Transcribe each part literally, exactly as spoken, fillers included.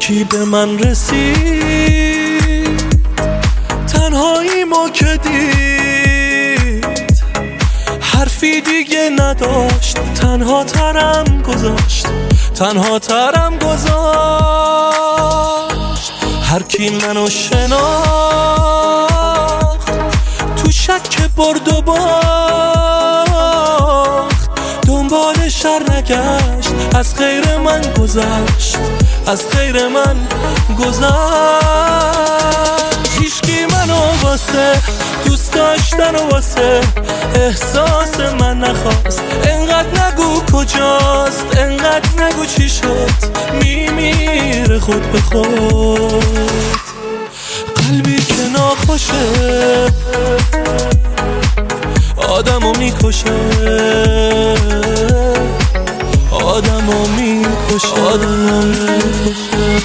کی به من رسید، تنهایی ما که دید، حرفی دیگه نداشت، تنها ترم گذاشت، تنها ترم گذاشت. هر کی منو شناخت تو شک برد و باخت، دنبال شر نگشت، از غیر من گذشت، از غیر من گذشت. هیچکی منو واسه دوست داشتن و واسه احساس من نخواست. انقدر نگو کجاست، انقدر نگو چی شد، میمیره خود به خود. قلبی که ناخوشه آدمو میکشه، آدمو میکشه، آدمو میکشه.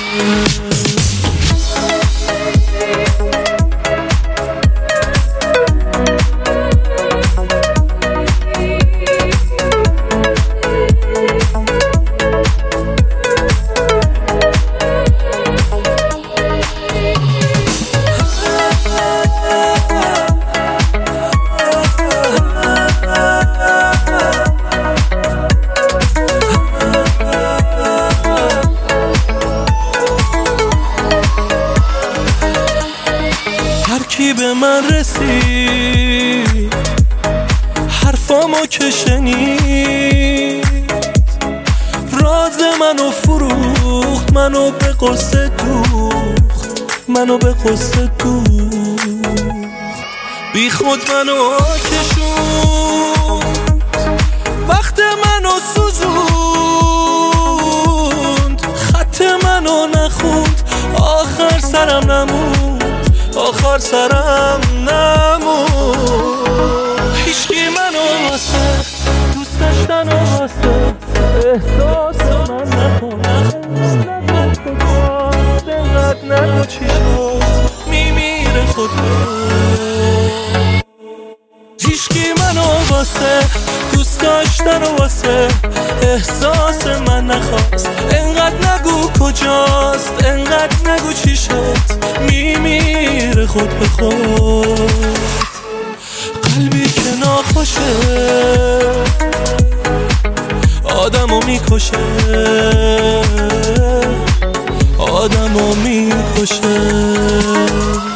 کی به من رسید، حرفامو که شنید، راز منو فروخت، منو به قصه دوخت، منو به قصه دوخت. بی خود منو کشوند، وقت منو سوزوند، خط منو نخوند، آخر سرم نموند، آخر سرم نمون. هیچکی منو واسه دوست داشتن و واسه احساس من نکن، انقدر نگو چی شد، میمیره خود به خود. هیچکی منو واسه دوست داشتن و واسه احساس من نخواست. انقدر نگو کجاست، انقدر نگو چی شد، میمیره خود به خود. قلبی که ناخوشه آدمو میکشه، آدمو میکشه.